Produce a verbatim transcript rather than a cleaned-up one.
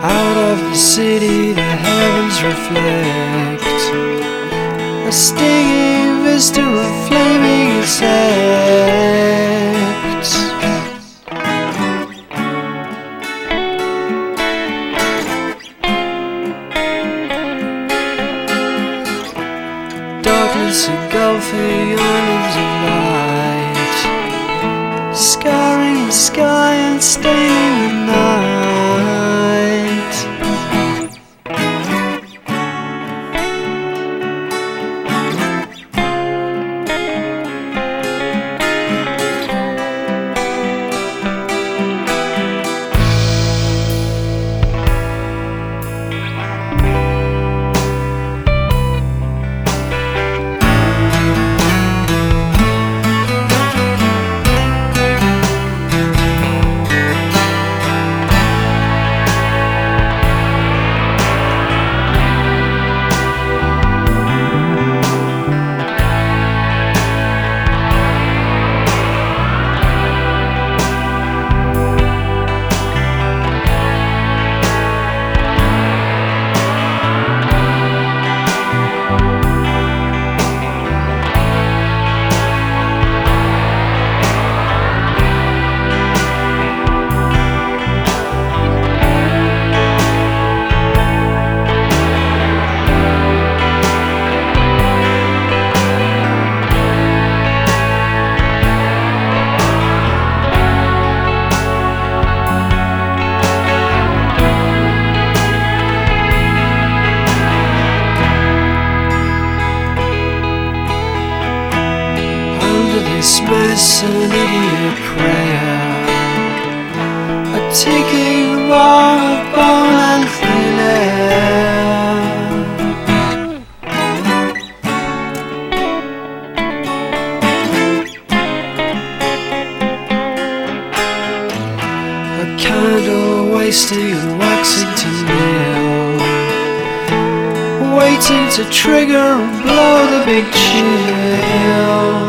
Out of the city the heavens reflect a stinging vista of flaming insects. Darkness engulfing islands of light, scarring the sky and staining the night. This mess an idiot prayer, a ticking bomb of bone and thin air. A candle wasting and waxing to nail, waiting to trigger and blow the big chill.